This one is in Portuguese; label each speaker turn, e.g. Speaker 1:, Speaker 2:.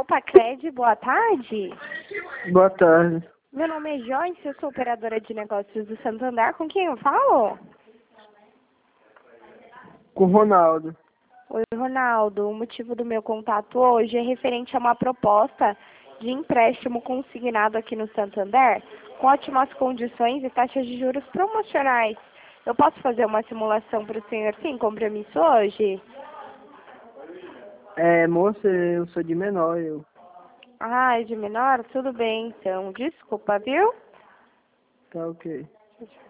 Speaker 1: Pacred, boa tarde.
Speaker 2: Boa tarde.
Speaker 1: Meu nome é Joyce, eu sou operadora de negócios do Santander. Com quem eu falo?
Speaker 2: Com o Ronaldo.
Speaker 1: Oi, Ronaldo. O motivo do meu contato hoje é referente a uma proposta de empréstimo consignado aqui no Santander, com ótimas condições e taxas de juros promocionais. Eu posso fazer uma simulação para o senhor sem compromisso hoje?
Speaker 2: Moça, eu sou de menor, eu.
Speaker 1: Ah, é de menor? Tudo bem, então. Desculpa, viu?
Speaker 2: Tá ok.